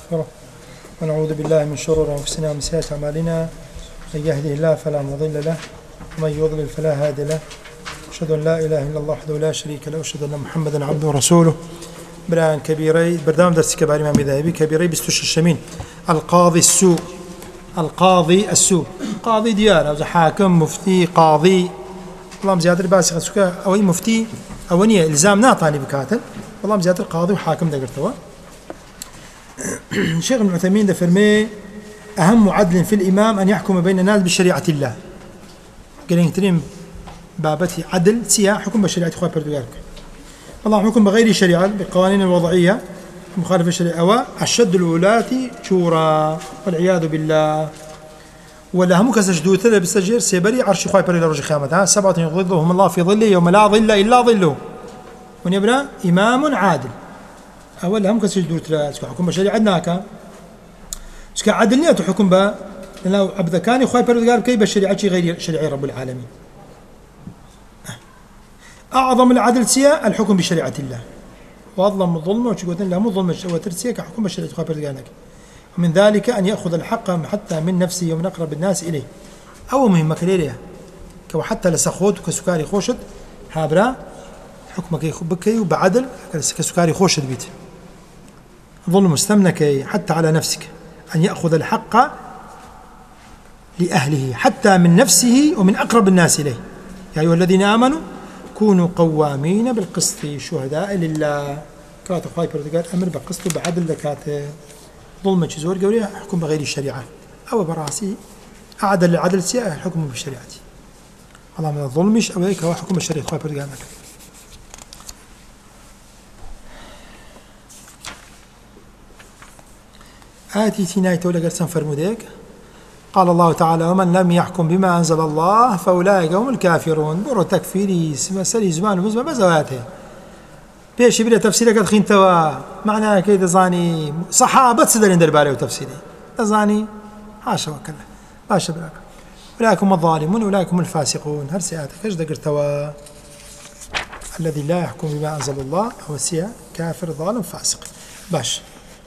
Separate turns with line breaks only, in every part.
ونستغفره ونعوذ بالله من شرور أنفسنا ومن سيئات أعمالنا. من يهده الله فلا مضل له ومن يضلل فلا هادي له. أشهد أن لا إله إلا الله وحده لا شريك له وأشهد أن محمدا عبده ورسوله. بران كبيري برنامج درس كبار إمام ذهبي كبيري بستشمين القاضي السوء. القاضي السوء قاضي ديار حاكم مفتي قاضي والله زيادة باسخ سكا أو مفتي أونية إلزام ناطاني بكاتل والله زيادة القاضي وحاكم دقرتوا. الشيخ ابن عثيمين فرمي أهم عدل في الإمام أن يحكم بين الناس بشريعة الله. قالين تريم بابتي عدل سيا حكم بشريعة إخوة بردوغارك والله حكم بغير شريعة بالقوانين الوضعية مخالفة الشريعة وأشد الولاة شورى والعياذ بالله. ولا هم كسجدوا تلا بالسجير سيبري عرش إخوة بردوغارك رجل خامتها 7 يظلهم الله في ظله يوم لا ظل إلا ظله. ونبرا إمام عادل أولا هم كسجدوا تلا حكم بشريعة ناكا سكا عدل نيته حكم با لأنه عبد كان إخوة بردوغارك كي بشريعة غير شريعة رب العالمين. أعظم العدل سيا الحكم بشريعة الله وأظلم الظلم وشقوتين لا مو ظلم وترسيا كحكم بشريعة إخوة بردوغارك. ومن ذلك أن يأخذ الحق حتى من نفسه ومن أقرب الناس إليه. أو مهمة كليلية كو حتى لسخوت كسكاري خوشت هابرا حكمك يخبكي وبعدل كسكاري خوشت بيت ظلم مستمنكي حتى على نفسك أن يأخذ الحق لأهله حتى من نفسه ومن أقرب الناس إليه. يا أيها الذين آمنوا كونوا قوامين بالقسط شهداء لله. كاتب خايب بردوغار أمر بالقسط وبعدل لكاته ظلم زور قولي حكم بغير الشريعة أو براسي أعدل العدل سيئة الحكم بالشريعة والله من الظلمش أو هيك هو حكم الشريعة خايب بردوغار. آتي تيناي تولى قرسان فرموديك قال الله تعالى ومن لم يحكم بما أنزل الله فأولئك هم الكافرون. برو تكفيري مسألة زمان ومزمة بزواته بيش بلا تفسيرك أدخين توا معناها كيدا زاني صحابة سدرين درباري وتفسيري تزاني حاشا وكلا باشا براك أولئك هم الظالمون أولئك هم الفاسقون. هل سياتك ايش دقر توا الذي لا يحكم بما أنزل الله هو سيا كافر ظالم فاسق باش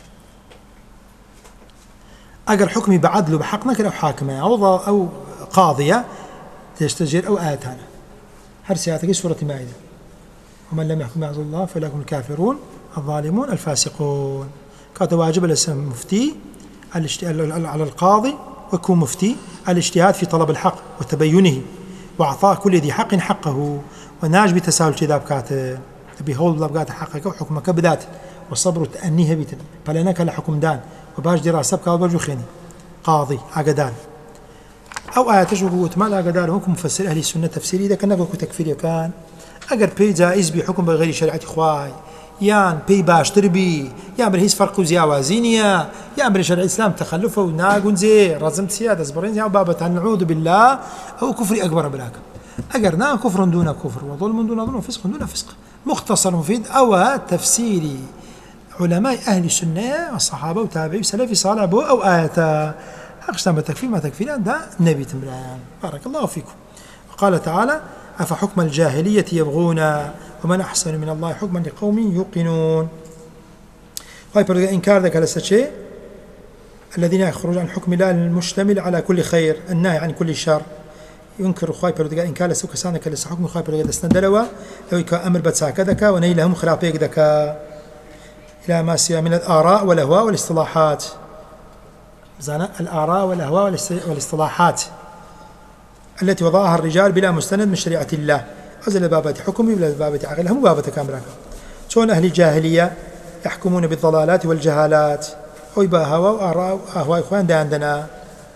أجر حكمي بعدل بحقنا كلا حاكمة أو قاضية تستجير أو آتانا. هل سياتك سورة مائدة ومن لم يحكم بما أنزل الله فأولئك هم الكافرون الظالمون الفاسقون. كانت واجب الاسم مفتي على القاضي ويكون مفتي الاجتهاد في طلب الحق وتبينه وإعطاء كل ذي حق حقه وناج بتساهل كذا بكات بهول بلغات حقك وحكمك بذات والصبر وتأنيها بيتن فلنك لحكم دان وباش دراسة بك وبرجو خيني قاضي عقدان أو آيات جوجوت ما لا عقدان حكم مفسر أهل السنة تفسيري إذا كان نقول تكفير كان أجر بي جائز بحكم بغير شريعة إخواي يان بي باش تربي يان برهيس فرق وزياوازينيا يان بري شرع الإسلام تخلفه وناقون زي رزمت سيادة زبرين زي بابة نعوذ بالله أو كفر أكبر بلاك أجرنا كفر دون كفر وظلم دون ظلم وفسق دون فسق. مختصر مفيد أو تفسيري علماء أهل السنة والصحابة وتابعي وسلفي صالح بو أو آياتا أقسم تكفير ما تكفير ده نبي تمران بارك الله فيكم. وقال تعالى أفحكم الجاهلية يبغون ومن أحسن من الله حكما لقوم يوقنون. هاي إنكار ذلك الشيء الذين يخرجون عن حكم الله المشتمل على كل خير النهي عن كل شر ينكر خاي بردقا إن كان لسوك سانك لس حكم خاي بردقا استندلوا لو يكا أمر بتساكدك ونيلهم خلافيك دكا إلى ما سيا من الآراء والأهواء والاصطلاحات. زانا الآراء والأهواء والاصطلاحات التي وضعها الرجال بلا مستند من شريعة الله أزل بابات حكمي بلا بابات عقل هم بابات كامرة. شون أهل الجاهلية يحكمون بالضلالات والجهالات ويبا هوا وآراء وأهواء إخوان دا عندنا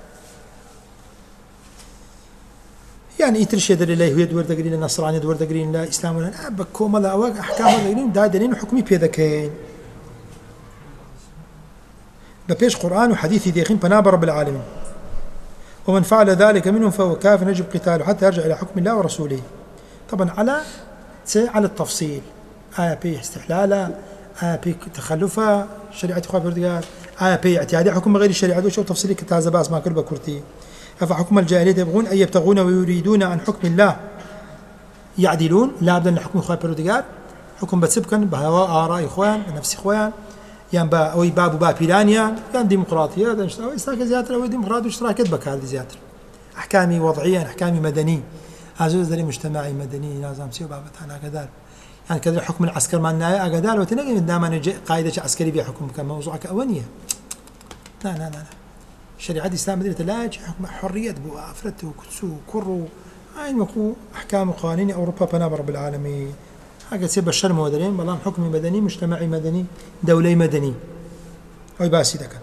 يعني يترشد لله ويدور دقرين النصراني يدور دقرين لا إسلام ولا بكوم لا أواق أحكام دقرين دا دلين وحكمي بيدكين ببيش قرآن وحديث ديخين بناب رب العالمين. ومن فعل ذلك منهم فهو كافر يجب قتاله حتى يرجع إلى حكم الله ورسوله. طبعا على التفصيل آية بي استحلالة آية بي تخلفة شريعة إخوة بردقات آية بي اعتيادي حكم غير الشريعة وشو تفصيلي كتازة باس ما كربة كرتي. أفحكم الجاهلية يبغون أن يبتغون ويريدون عن حكم الله يعدلون لا بد أن حكم إخوة بردقات حكم بتسبكن بهواء آراء إخوان بنفس إخوان یان با ئەوەی باب و باپیرانیان یان دیموکراتیە دەشتەوە ئێستا کە زیاتر ئەوەی دیموکرات و اشتراکێت بەکاردی زیاتر ئەحکامی وەضعیە ئەحکامی مەدەنی ئازۆ دەری مجتەماعی مەدەنی نازام چی و بابەتان ئاگادار یان کە حکم عسکەرمان نایە ئاگادارەوە نەگەین دامانێ قاعدەی عسکەری بێ حکم بکەن مەوزوعەکە ئەوە نییە لا شريعة الإسلام مدينة لا حكم حرية بو أفرت وكتسو وكرو عين مكو أحكام وقوانين أوروبا بناب رب العالمين حاجة تسيب الشر مودرين بلام حكم مدني مجتمعي مدني دولي مدني أو باسي ذاك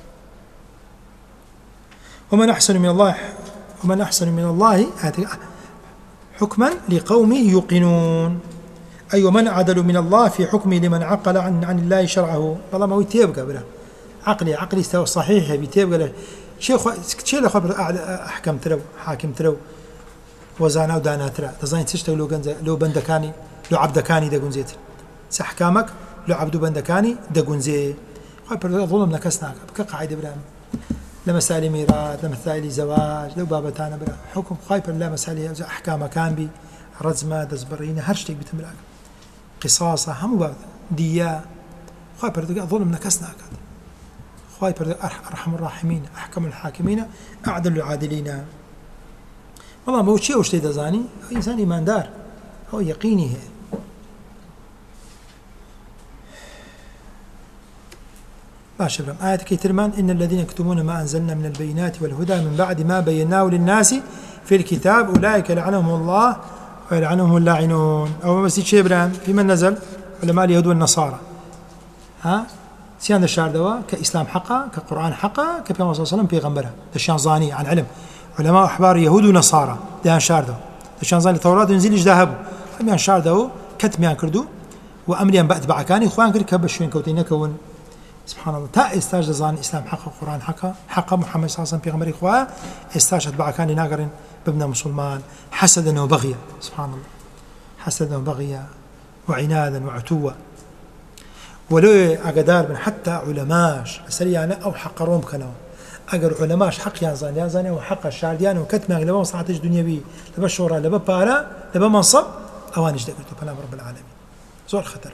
ومن أحسن من الله حكما لقوم يوقنون أي ومن عدل من الله في حكمه لمن عقل عن الله شرعه والله ما هو يتيبقى بلا عقلي استوى صحيح بيتيبقى شيء لخبر أحكم ترو حاكم ترو وزانا ودانا ترى تزين تشتغل لو بندكاني لو عبدكاني دقون زيت سحكامك لو عبدو بندكاني دقون زي خايب ظلم نكسناك بكقاعدة برام لمسائل ميراث لمسائل زواج لو بابتانا برا حكم خايب لا مسائل أحكام كان بي رزمة دزبرين هرشتك بتملاك قصاصة هم باب ديا خايب ظلم نكسناك خايب أرحم الراحمين أحكم الحاكمين أعدل العادلين والله ما هو شيء وش تدزاني إنسان إيمان دار هو يقيني هي ماشي برام آية كيترمان إن الذين يكتمون ما أنزلنا من البينات والهدى من بعد ما بيناه للناس في الكتاب أولئك لعنهم الله ويلعنهم اللاعنون أو بس شيء برام في من نزل علماء اليهود والنصارى ها سيان الشاردوا كإسلام حقا كقرآن حقا كبيغمبر صلى الله عليه وسلم بيغمبره دشان زاني عن علم علماء أحبار يهود ونصارى دهان شاردوا دشان زاني التوراة ينزل ذهبوا هم شاردوا كتميان كردو وأمريان بأتبع كان إخوان كرك بشوين كوتين كون سبحان الله تا استاج زاني إسلام حقا قرآن حقا محمد صلى الله عليه وسلم بيغمبر إخوان استاج أتبع كان ناقرين بابن مسلمان حسدا وبغيا سبحان الله حسدا وبغيا وعنادا وعتوا ولو أقدار من حتى علماش سريانا أو حق روم كانوا أجر علماش حق يازاني وحق الشارديان وكتمان لبا مصلحة الدنيا بي لبا شورى لبا بارا لبا منصب أوانيش دقلتو بلا رب العالمين زور خطر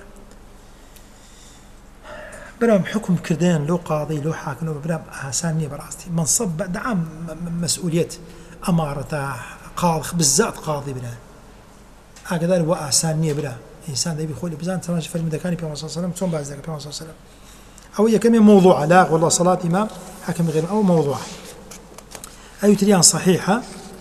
برام حكم كردان لو قاضي لو حاكم لو برام آسانية براستي منصب دعم مسؤولية أمارته قاضي بالذات قاضي بلا أقدر وآسانية بلا إنسان ده بيقول بزان تماشي في المدكاني بيوم صلى الله عليه وسلم ثم بعد ذلك بيوم صلى الله عليه وسلم أو هي كم موضوع لا والله صلاة إمام حكم غير أو موضوع أي تريان صحيحة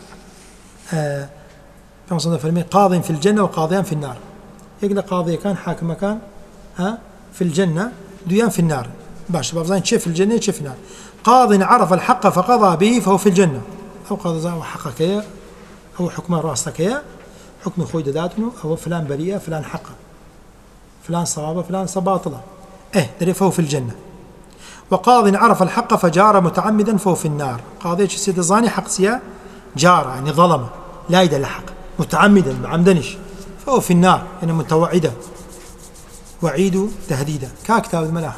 بيوم صلى الله عليه وسلم قاضي في الجنة وقاضيان في النار يقول قاضي كان حاكم كان في الجنة ديان في النار باش بابزان شيء في الجنة شيء في النار قاض عرف الحق فقضى به فهو في الجنة أو قاضي زان وحقك أو حكم راسك حكم خوي داتنو أو فلان بريئة فلان حقا فلان صوابة فلان باطلة دري فهو في الجنة وقاض عرف الحق فجار متعمدا فهو في النار قاضي سيد الزاني حق سيا جار يعني ظلم لا يدل الحق متعمدا معمدنش فهو في النار يعني متوعدا وعيد تهديدا كاكتاب الملاحم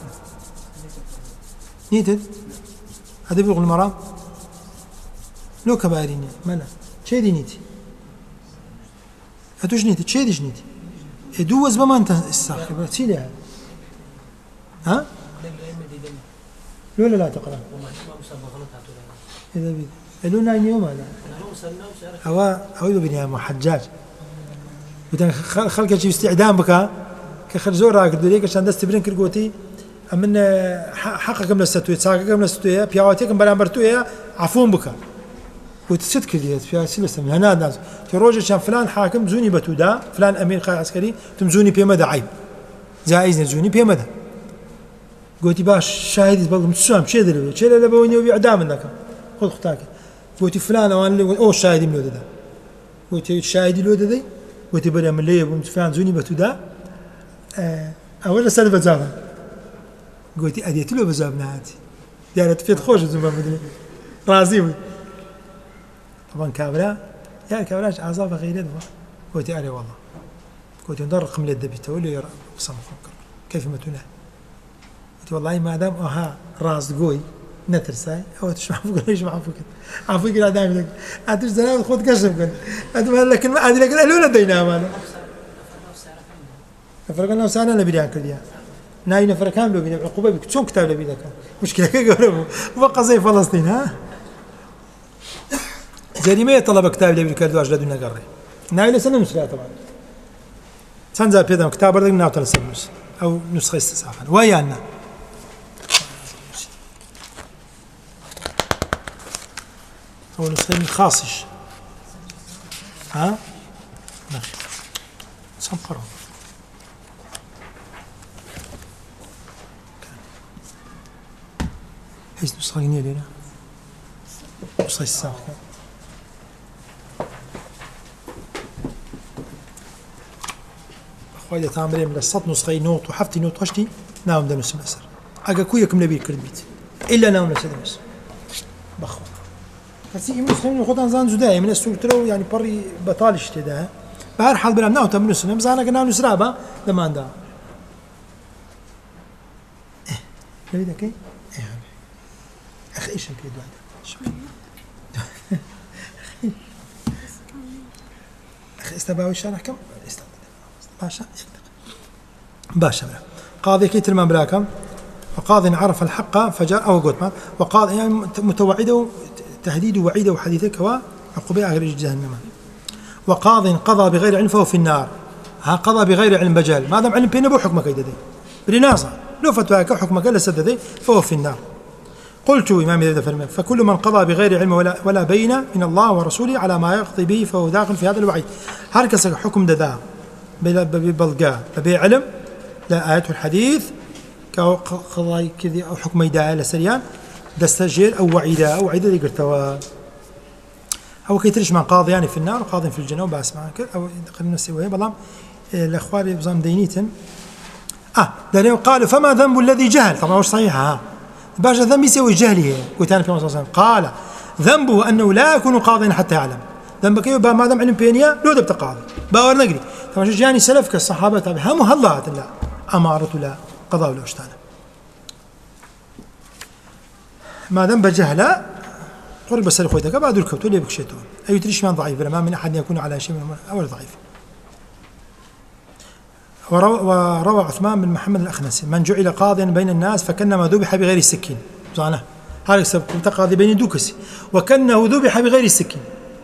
نيتد هذا بلغ المرام لو كباريني ملا شيء دي نيتي هتوش نيتي تشيدش نيتي يدوز بما انت الساخر تسيلي هذا ها لولا لا تقرأ إذا بيد لولا يوم هذا هو بني محجاج بدنا خلق شيء استعدام بك كخرجوا راك دليك عشان دست برين كرقوتي أمن حقك من الستوية ساقك من الستوية بيعواتك من بلامبرتوية عفون بك وتسد كذي في سلسلة من هنا الناس في روجة كان فلان حاكم زوني بتودا فلان أمير قائد عسكري تمزوني بيمدى عيب زائز نزوني بيمدى قلت باش شاهد بقول متسام شيء ذي شيء لا بوني وبيعدام منك خذ خطاك قلت فلان وأنا أو شاهد من هذا قلت شاهد له ذي قلت بدأ من ليه ومتفان زوني بتودا أول سنة بزافن قلت أديت له بزافن هاتي دارت فيت خوش زمان مدري رازي طبعا كابرا يا كابراش عذاب غير هذا قلت أنا والله قلت ندر رقم الدبي تقول يا قسم خنكر كيف ما تناه قلت والله ما دام راس قوي نترساي أو تشمع فوق ليش مع فوق عفوا كذا دائما أتوش زمان خود كشف قلت أتوما لكن ما أدري لكن ألونا دينا ماله فرقنا وسانا نبيان كرديا ناي نفر كامل بين عقوبة بك شون كتاب لبي ذاك مشكلة كجربوا وقضية فلسطين ها جريمة طلب كتاب لبي كردوا أجلدنا قرر ناي لسنا نسلا طبعا سنزل بيدنا كتاب بردك ناوت لسنوس أو نسخة استساخن ويانا أو نسخة خاصش ها نخي سنقرأ هيس نسخة جنيه لنا نسخة الساخن أخويا تعملين من الصوت نسخة نوت وحفتي نوت وشتي ناوم دنس مسر أجا كويا كم نبي كربيت إلا ناوم نسدمس بخو بس يمكن نسخة خدان زان زداي من السوترو يعني بري بطالش تدا بهر حال بلا ناوم تم نسنا مزانا كنا نسرابا لما ندا نبي ذاكي أخي إيش الكيد واحد أخي استباوي الشرح كم باشا باشا قاضي كي ترمى بلاكم وقاضي عرف الحق فجاء أو قوتما وقاضي يعني متوعده تهديد وعيده وحديثك وعقوبة أغرج جهنم وقاضي قضى بغير علم فهو في النار قضى بغير علم بجال ما دام علم بينه بو حكمك يددي برناصة لو فتواك حكمك إلا سددي فهو في النار قلت إمام ذا فرمان فكل من قضى بغير علم ولا بين من الله ورسوله على ما يقضي به فهو داخل في هذا الوعيد هركس حكم دذا ببلقاء ببي علم لا آيات الحديث كقضاء كذي أو حكم يدعى لسريان دستجير أو وعيدا أو وعيدا ذي قرتوا أو كيترش من قاضي يعني في النار وقاضي في الجنة وباس معك أو قلنا نسويه بلام الأخوار بزام دينيتن دليل قال فما ذنب الذي جهل طبعا وش صحيحة باش ذنب يسوي جهله وتاني في صلى الله عليه وسلم قال ذنبه أنه لا يكون قاضيا حتى يعلم ذنبك يبقى ما دام علم بينيا لو دبت قاضي باور نقري طبعا جاني سلف كالصحابة تابع هم هالله لا أمارة لا قضاء ولا أشتانا ما دام بجهله قرب بس خويتك بعد الكوت اللي بكشيتون أي تريش من ضعيف ما من أحد يكون على شيء من أول ضعيف وروى عثمان بن محمد الأخنسي من جعل قاضيا بين الناس فكنما ذبح بغير السكين زانه هذا سبب كنت قاضي بين دوكسي وكنه ذبح بغير السكين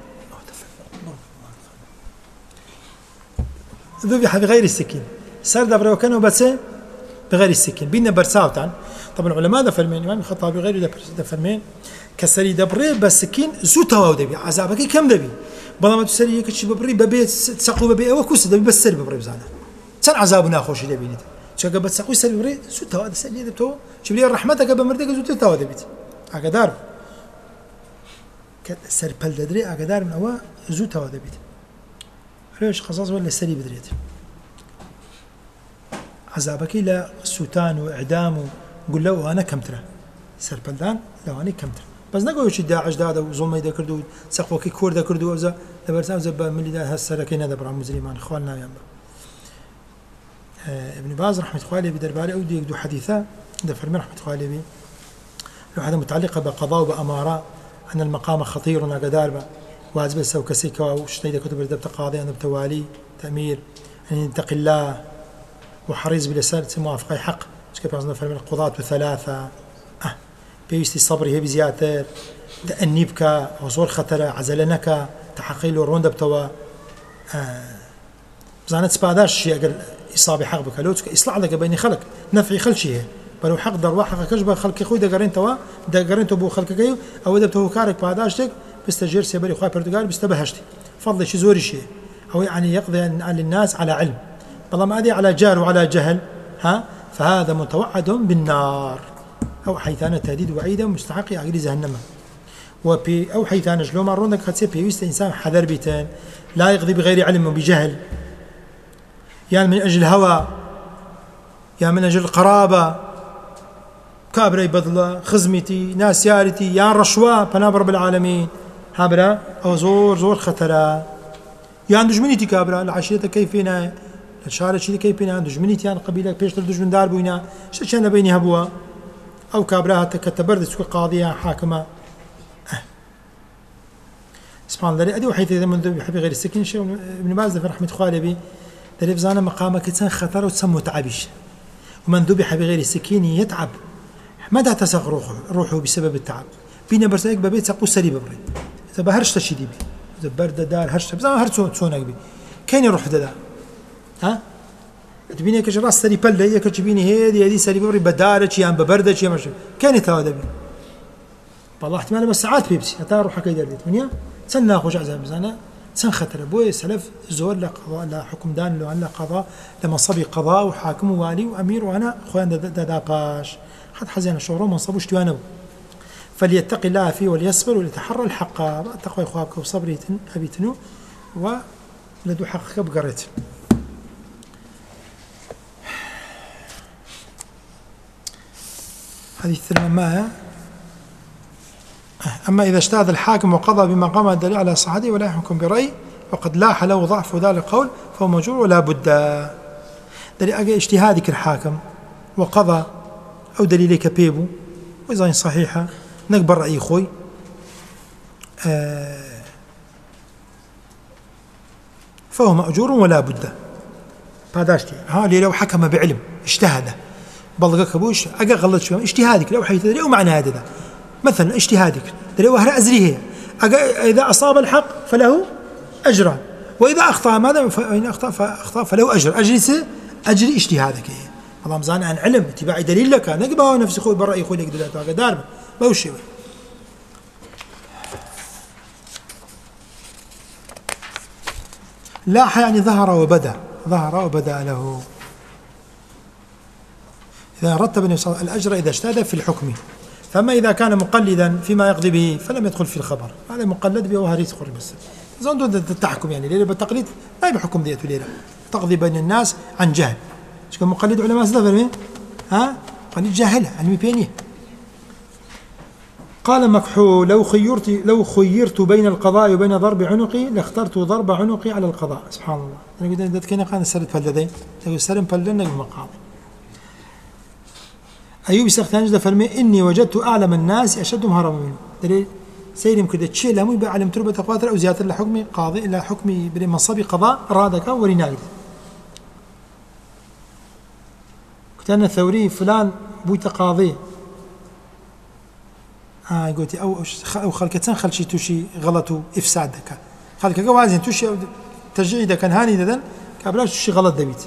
ذبح بغير السكين سرد برا وكانه بس بغير السكين بينا برساوتان طبعا العلماء فرمين الإمام الخطابي غير فرمين كسري دبري بالسكين زوتها ودبي عذابك كم دبي بلا ما تسري كشي ببري ببيت تسقو ببي أو كوس دبي بس سري ببري بزانا سن عذابنا خوش دبي نت شو قبل تسقو سري ببري زوتها هذا سري دبتو شو لي رحمتك قبل مردك زوتها ودبيت أقدار كسر بل ددري أقدار من هو زوتها ودبيت ليش قصص ولا سري بدريت عذابك لا سوتان وإعدام قل له أنا كم ترى سر بلدان لو أنا كم ترى بس نقول شيء داعش دا وظلم يدا كردو سقوا كي كور دا كردو وزا دبرتان زب من اللي دا هالسركين هذا برا مزريمان إخواننا يا ابن باز رحمة الله عليه بدربالي أودي يقدو حديثا ده فرمي رحمة الله عليه لو هذا متعلقة بقضاء وبأمارة أن المقام خطير وقدار واجب السو كسيكا وشتيدا كتب ردبت قاضي أنا بتوالي تأمير أن يتقي الله وحريص بلسان موافقة حق كيف عندنا فرمي القضاة ثلاثة بيستي صبري هي بزيادة تأنيبك وصور خطر عزلنك تحقيل ورون دبتوا زانت سباداش شيء أقل إصابة حق بك لو إصلاح لك بين خلق نفعي خل شيء بلو حق در حق كشبه خلق خوي دقرين تو بو خلق كيو أو دبتوا كارك بعداشتك بستجير سيبري خوي برتقال بستبهشتي فضل شيء زوري شيء أو يعني يقضي على الناس على علم والله ما أدري على جهل وعلى جهل فهذا متوعد بالنار أو حيثان تهديد وعيدا مستحق أجر جهنم أو حيثان جلو مرونك خدسي بيوست إنسان حذر بيتان لا يقضي بغير علم وبجهل يعني من أجل هوى يعني من أجل القرابة كابري بدلة خزمتي ناس يارتي يا رشوة بناب رب العالمين هابرا أو زور خطرة يعني دجمنيتي كابرا العشيرة كيفنا الشارع شيء كيفنا دجمنيتي يعني قبيلة بيشتر دجمن دار بوينا شو بيني هبوا أو كابراها كتبرد سوق قاضية حاكمة سبحان الله أدي وحيث إذا منذ بحبي غير السكين شيء ابن باز في رحمة خالبي دريف زانا مقامك تسن خطر وتسمو تعبيش ومن ذبح بغير سكين يتعب متى تسغ روحه بسبب التعب بينا برسالك ببيت سقو سري ببري إذا بهرش تشدي بي إذا برد دار هرش بس ما هرش سونك بي كين يروح دا ها تبيني كش راس سري بله هي كتبيني هذه سري ببري بدارة شيء عم ببردة شيء مش كين يتهاود بي والله احتمال بس ساعات بيبسي حتى أروح حكي دردي الدنيا سنة خوش عزام زانا سن خطر بوي سلف زور لا قضاء لا حكم دان لو عندنا قضاء لمنصبي قضاء وحاكم ووالي وأمير وأنا خوان داقاش حد حزين الشهرة منصب وشتوانه فليتقي الله فيه وليصبر وليتحرى الحق تقوى إخوابك وصبري أبيتنو ولدو حقك بقريت هذه الثلمة أما إذا اجتهد الحاكم وقضى بما قام الدليل على صحته ولا يحكم برأي وقد لاح له ضعف ذلك القول فهو مجور ولا بد دليل اجتهادك الحاكم وقضى أو دليلك بيبو وإذا صحيحة نكبر رأي خوي فهو مأجور ولا بد بعداشتي ها لي لو حكم بعلم اجتهد بلغك بوش أجا غلط شوي اجتهادك لو حيث دليل ومعنى هذا مثلا اجتهادك دليل وهر أزريه إذا أصاب الحق فله أجران وإذا أخطأ ماذا فإن أخطأ فله أجر أجري اجتهادك والله مزان عن علم اتباع دليل لك نقبه نفسي خوي برأي خوي لك دليل دار بوشي لاح يعني ظهر وبدا له إذا رتب الأجر إذا اجتهد في الحكم فأما إذا كان مقلدا فيما يقضي به فلم يدخل في الخبر هذا مقلد به وهريت يدخل بس زندو التحكم يعني ليلة بالتقليد ما بحكم ديته ليلة تقضي بين الناس عن جهل شكون مقلد علماء سلف مين ها قليد جاهل علمي بينيه قال مكحول لو خيرت بين القضاء وبين ضرب عنقي لاخترت ضرب عنقي على القضاء سبحان الله انا قلت كنا قانا سرد فلدين تقول سلم فلدنا بالمقاضي أيوب سختانج فرمي إني وجدت أعلم الناس أشدهم هرما منه دليل سيرم كده تشيل لهم يبقى علم تربة قاتل أو زيادة لحكم قاضي إلى حكم بمنصب قضاء رادك وريناقد كتان الثوري فلان بويت قاضي قلت أو خلكتان خلشي توشي غلط إفسادك خلك جوازين توشي ترجيع كان هاني ددن كابلاش توشي غلط دبيت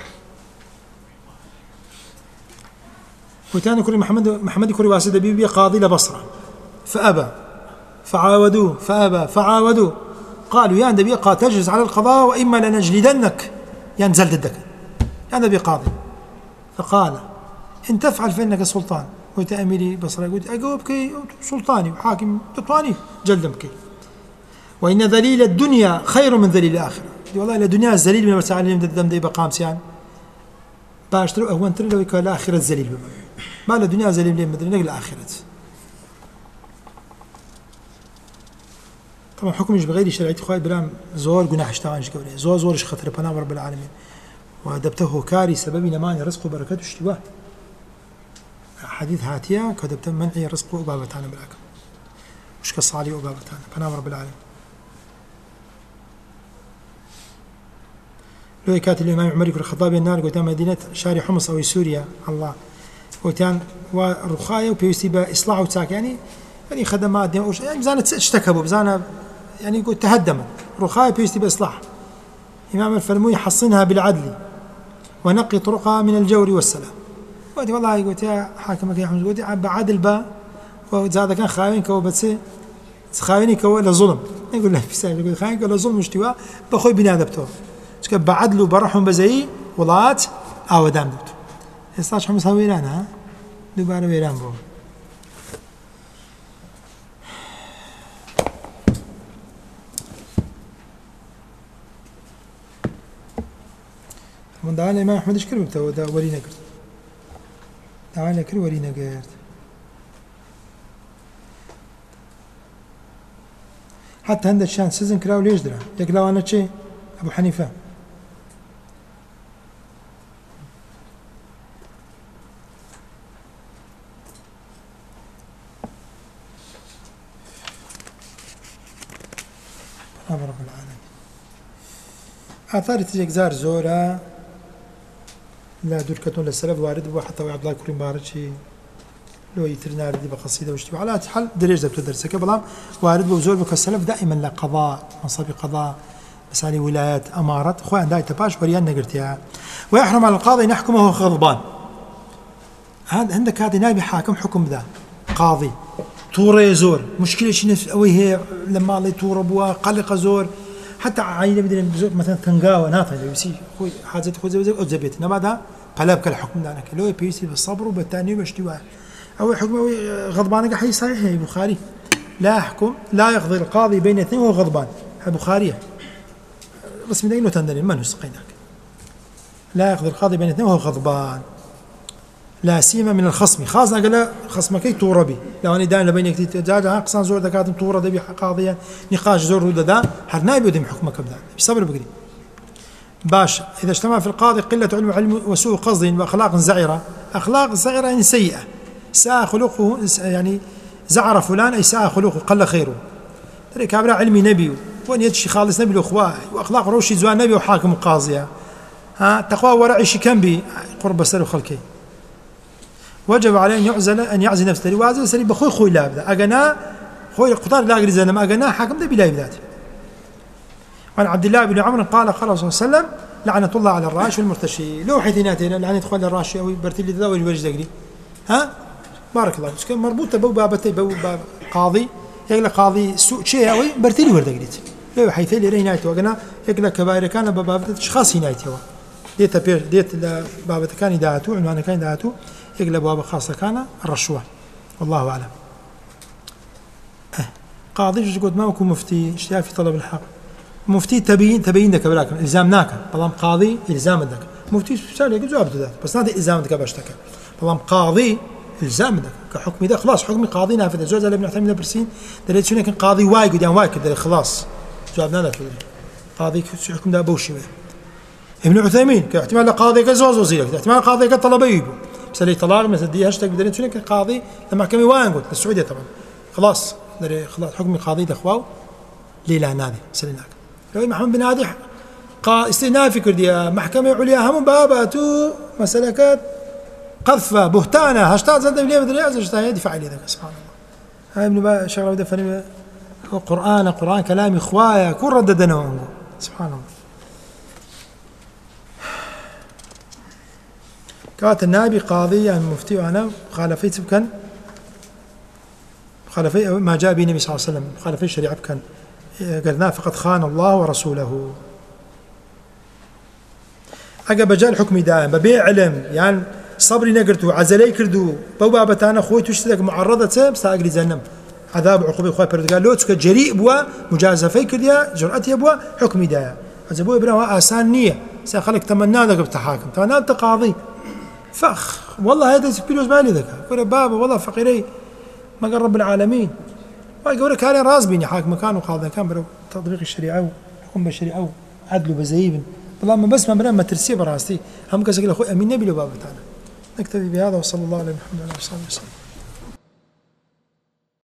وتاني كل محمد كل واسد بيبي قاضي لبصرة فأبى فعاودوه فأبى فعاودوه قالوا يا نبي تجلس على القضاء وإما لنجلدنك ينزل ضدك يا نبي قاضي فقال إن تفعل فإنك سلطان وتأميري بصرة قلت أجاوبك سلطاني وحاكم تطواني جلدمك وإن ذليل الدنيا خير من ذليل الآخرة والله الدنيا الذليل من المساعدين دم دي بقامس يعني باشتروا أهوان ترى لو يكون الآخرة الذليل ما الدنيا ذليل ليه مدري نقل الآخرة طبعا حكمش بغير شرعية خوي برام زور جناح اشتغلش قبله زورش خطر بنام رب العالمين ودبته كاري سبب نمان رزق وبركته اشتباه حديث هاتيا كدبت منعي رزق وبابتانا بالعكم وش كصالي وبابتانا بنام رب العالمين لو كاتب الإمام عمر يقول الخطابي النار قلت مدينة شارع حمص أو سوريا الله قلتان ورخاية وبيوسيبا إصلاح وتاك يعني خدمات يعني بزانة اشتكبوا بزانة يعني قلت تهدمت رخاية بيوسيبا إصلاح إمام الفرموي حصنها بالعدل ونقي طرقها من الجور والسلام قلت والله قلت يا حاكمك يا حمص قلت بعدل با وهذا كان خاوين كو بس خاويني كو لظلم يقول له في سائل يقول خاوين كو لظلم مشتوى بخوي بنادبته بعدلوا برحهم بزي ولات أو دام دبتو استاش حمص هويران ها دوباره ويران بو من دعاني ما أحمد إشكر بتو دا ورينا قرد دعاني كل ورينا قرد حتى عند الشان سيزن كراو ليش درا يقلاو أنا شيء أبو حنيفة رب العالمين آثار تجيك زار زورا لا دركة للسلف وارد وحتى عبد الله كريم بارتشي لو يترنا ردي بقصيدة وشتي على حل درجة بتدرسك بلام وارد وزول بك السلف دائما لا قضاء منصب قضاء مسالي ولايات أمارات أخوان داي تباش وريان نقرتها ويحرم على القاضي أن يحكمه غضبان هذا عندك هذا نائب حاكم حكم ذا قاضي توري زور مشكلة شي نفس أو هي لما الله تورب وقلق زور حتى عينة بدنا بزور مثلا تنقاوة ناطع لو يصير خوي حاجة خذ زي أو زبيت نما ده قلب كالحكم ده لو يبيسي بالصبر وبالتاني وباشتواء أو حكم غضبان حي صحيح يا بخاري لا يحكم لا يقضي القاضي بين اثنين وهو غضبان البخاري بس من أين تندري ما نسقيناك لا يقضي القاضي بين اثنين وهو غضبان لا سيما من الخصم خاصة قال خصمك توربي لو أنا دائما بينك تتجاجع أقصان زور دكاتم تورا دبي قاضيا نقاش زور ودا دا حرناي بيدم حكمك بدا بصبر بقري باش إذا اجتمع في القاضي قلة علم وسوء قصد وأخلاق زعرة أخلاق زعرة يعني سيئة ساء خلقه يعني زعر فلان أي ساء خلقه قل خيره ترى كابرا علمي نبي وأن يدشي خالص نبي الأخوة وأخلاق روشي زوان نبي وحاكم قاضية ها تقوى ورع شي كان بي قرب سر خلقه وجب عليه أن يعزل نفسه وعزل سري بخوي خوي لا بدا أجنا خوي قطار لا أجري زلمة أجنا حاكم ده بلا بذاته وعن عبد الله بن عمرو قال صلى الله عليه وسلم لعنة الله على الراش والمرتشي لو حيثيناتنا لعنة إخوان الراش أو برتلي ذا ويجوز دقري ها بارك الله فيك مربوطة بابتي باب قاضي يقول قاضي سوء شيء أوي برتلي ورد قريت لو حيثي لي نايته وأجنا يقول كبائر كان بابتي أشخاص نايته ديت بابتي كان دعته عنوان كان دعته يقلب باب خاصة كان الرشوة والله أعلم قاضي جزء قد ما يكون مفتي اشتياء في طلب الحق مفتي تبين لك ولكن إلزامناك طالما قاضي إلزام لك مفتي سأل يقول جواب ذات بس نادي إلزام لك باشتكى طالما قاضي إلزام لك كحكم ده خلاص حكم قاضي نافذ زوج اللي بنعتمد من برسين دريت شنو كان قاضي واجد يعني واجد دري خلاص جوابنا لك قاضي حكم ده بوشي ابن عثيمين كاحتمال قاضي كزوز وزيرك احتمال قاضي كطلبيه مسألة طلاق مثل دي هاشتاج بدرين شنو قاضي لما كم يوان قلت السعودية طبعا خلاص دري خلاص حكم قاضي دخواو ليلى نادي سليناك لو محمد بن هادي استئنافي كرديا محكمة عليا هم باباتو مسألة قذفة بهتانة هاشتاج زاد بليه بدري هاشتاج يدفع عليه ذاك سبحان الله هاي ابن با شغله بده فني قرآن كلام إخوايا كل رددنا سبحان الله كانت النائب قاضي المفتي وأنا خالفيت بكن خالفي ما جاء به النبي صلى الله عليه وسلم خالفي الشريعة بكن قلنا فقد خان الله ورسوله أجا بجال حكمي دائم ببيع علم يعني صبري نقرتو عزلي كردو بابتانا خوي تشترك معرضة ساقري زنم عذاب عقوبة خوي قال لو تسك جريء بوا مجازفة كرديا جرأتي بوا حكمي دائم عزبوا ابنه آسان نية سأخلك تمنى لك بتحاكم تمنى تقاضي فخ والله هذا سبيلوز مالي ذكر يقول بابا والله فقيري ما قال رب العالمين ويقول لك هذا راس بيني حاكم مكانه قاضي كان برو تطبيق الشريعة وحكم بالشريعة عدل بزيب والله ما بس ما ترسي براستي هم كسر أخوي أمين نبي له بابا تعالى نكتفي بهذا وصلى الله على محمد وعلى آله وصحبه وسلم.